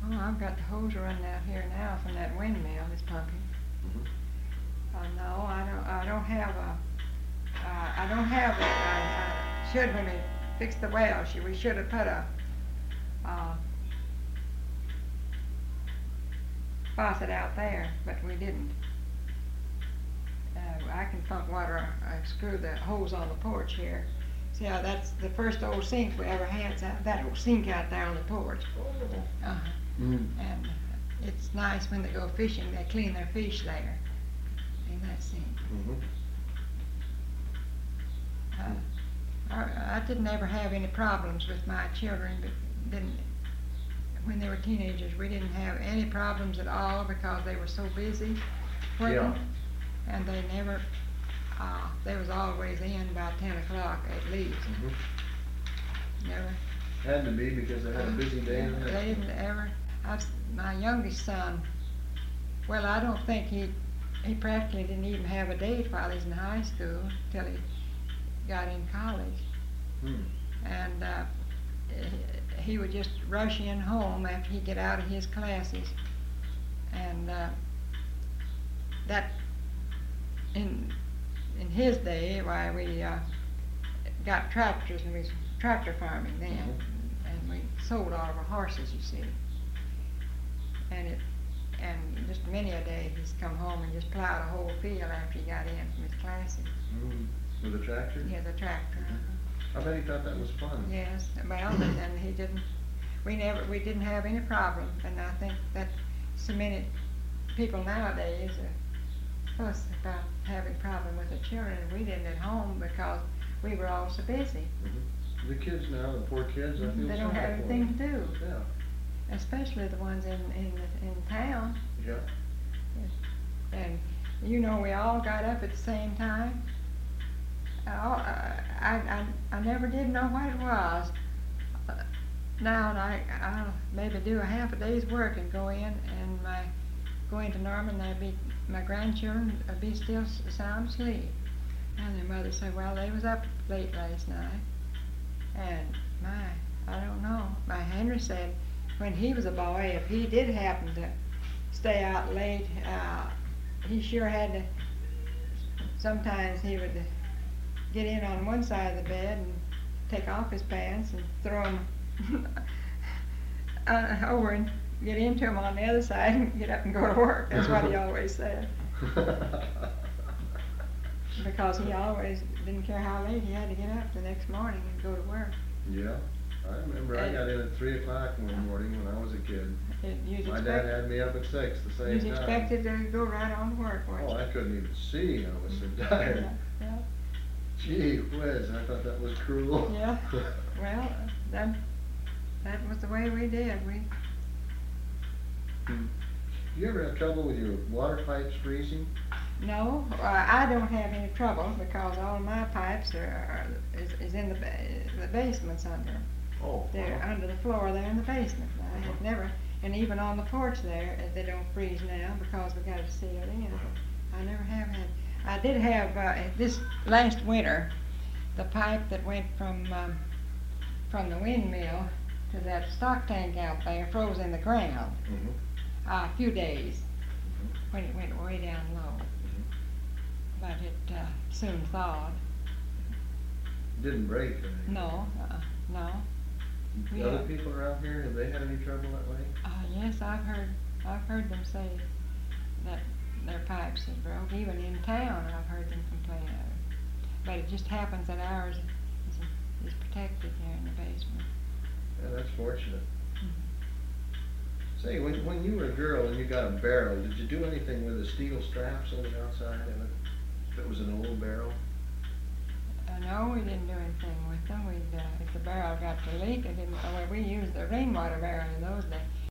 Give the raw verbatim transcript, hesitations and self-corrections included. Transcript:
Oh, I've got the hose running out here now from that windmill that's pumping. Mm-hmm. Uh, no, I don't, I don't have a, uh, I don't have it. I, I should when we fixed the well, she, we should have put a, uh, faucet out there, but we didn't. Uh, I can pump water, I screw the hose on the porch here. See how that's the first old sink we ever had, it's that, that old sink out there on the porch. Oh. Uh-huh. Mm. And it's nice when they go fishing, they clean their fish there in that sink. Mm-hmm. Uh, I, I didn't ever have any problems with my children, but didn't, when they were teenagers, we didn't have any problems at all because they were so busy working. Yeah. And they never, uh, they was always in by ten o'clock at least. Mm-hmm. Never. Had to be because they had a busy day. Yeah, the next they day. didn't ever, I, my youngest son, well, I don't think he, he practically didn't even have a date while he was in high school till he got in college. Hmm. And uh, he, he would just rush in home after he'd get out of his classes. And uh, that, in in his day, why we uh, got tractors and we was tractor farming then, Mhm. and we sold all of our horses, you see. And it, and just many a day he's come home and just plowed a whole field after he got in from his classes. Mm. With a tractor? He has a tractor. I bet he thought that was fun. Yes, well, and then he didn't, we never, we didn't have any problem, and I think that so many people nowadays are fuss about having problem with their children, and we didn't at home because we were all so busy. Mm-hmm. The kids now, the poor kids, I feel They don't sorry have for anything to them. do, Yeah, especially the ones in, in, the- in town. yeah. And, you know, we all got up at the same time. I, I, I, I never did know what it was. Uh, Now, and I, I'll maybe do a half a day's work and go in and my, go into Norman and I'd be, my grandchildren would be still s- sound asleep. And their mother said, well, they was up late last night. And my, I don't know, my Henry said when he was a boy, if he did happen to stay out late, uh, he sure had to, sometimes he would get in on one side of the bed and take off his pants and throw them uh, over and get into them on the other side and get up and go to work. That's what he always said. Because he always didn't care how late, he had to get up the next morning and go to work. Yeah, I remember I And- got in at three o'clock one morning when I was a kid. It, you'd My expect, dad had me up at six the same you'd time. expected to go right on to work, weren't Oh, you? I couldn't even see, I was so tired. Yeah, yeah. Gee whiz, I thought that was cruel. Yeah, well, that, that was the way we did, we, Hmm. You ever have trouble with your water pipes freezing? no, uh, I don't have any trouble because all my pipes are, are, is, is in the, ba- the basements under, Oh. they're uh-huh. under the floor there in the basement. I have never, and even on the porch there, uh, they don't freeze now because we got it sealed in. I never have had, I did have, uh, this last winter, the pipe that went from, um, from the windmill to that stock tank out there froze in the ground, Mhm. uh, a few days Mhm. when it went way down low. Mhm. But it, uh, soon thawed. Didn't break or anything? No, uh, no. The Yeah. Other people around here, have they had any trouble that way? Uh, yes, I've heard, I've heard them say that their pipes have broke. Even in town, I've heard them complain of it. But it just happens that ours is, is protected there in the basement. Yeah, that's fortunate. Say, when, when you were a girl and you got a barrel, did you do anything with the steel straps on the outside of it? If it was an old barrel? Uh, no, we didn't do anything with them. We'd, uh, if the barrel got to leak, it didn't, well, we used the rainwater barrel in those days.